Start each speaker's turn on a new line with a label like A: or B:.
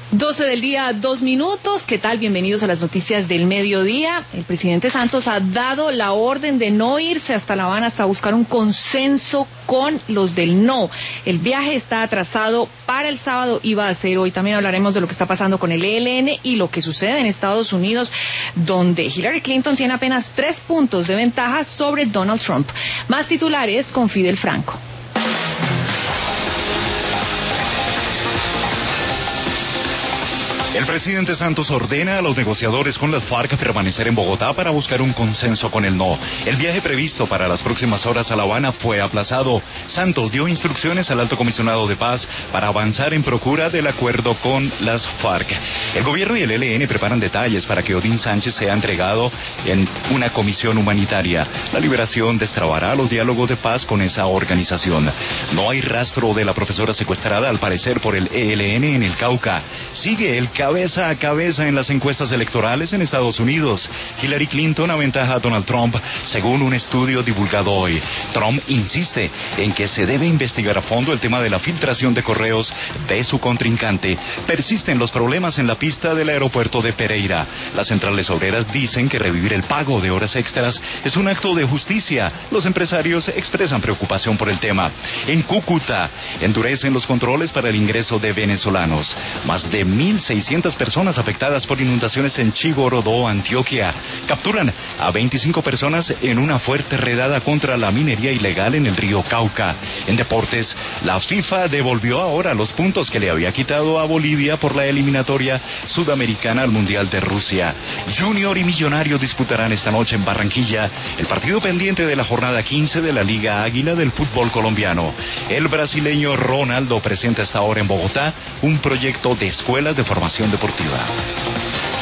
A: 12 del día, 2 minutos. ¿Qué tal? Bienvenidos a las noticias del mediodía. El presidente Santos ha dado la orden de no irse hasta La Habana hasta buscar un consenso con los del no. El viaje está atrasado para el sábado, iba a ser hoy. También hablaremos de lo que está pasando con el ELN y lo que sucede en Estados Unidos, donde Hillary Clinton tiene apenas 3 puntos de ventaja sobre Donald Trump. Más titulares con Fidel Franco.
B: El presidente Santos ordena a los negociadores con las FARC permanecer en Bogotá para buscar un consenso con el no. El viaje previsto para las próximas horas a La Habana fue aplazado. Santos dio instrucciones al alto comisionado de paz para avanzar en procura del acuerdo con las FARC. El gobierno y el ELN preparan detalles para que Odín Sánchez sea entregado en una comisión humanitaria. La liberación destrabará los diálogos de paz con esa organización. No hay rastro de la profesora secuestrada, al parecer, por el ELN en el Cauca. Sigue el cabeza a cabeza en las encuestas electorales en Estados Unidos. Hillary Clinton aventaja a Donald Trump, según un estudio divulgado hoy. Trump insiste en que se debe investigar a fondo el tema de la filtración de correos de su contrincante. Persisten los problemas en la pista del aeropuerto de Pereira. Las centrales obreras dicen que revivir el pago de horas extras es un acto de justicia. Los empresarios expresan preocupación por el tema. En Cúcuta, endurecen los controles para el ingreso de venezolanos. Más de 1.600 personas afectadas por inundaciones en Chigorodó, Antioquia. Capturan a 25 personas en una fuerte redada contra la minería ilegal en el río Cauca. En deportes, la FIFA devolvió ahora los puntos que le había quitado a Bolivia por la eliminatoria sudamericana al Mundial de Rusia. Junior y Millonario disputarán esta noche en Barranquilla el partido pendiente de la jornada 15 de la Liga Águila del fútbol colombiano. El brasileño Ronaldo presenta hasta ahora en Bogotá un proyecto de escuelas de formación deportiva.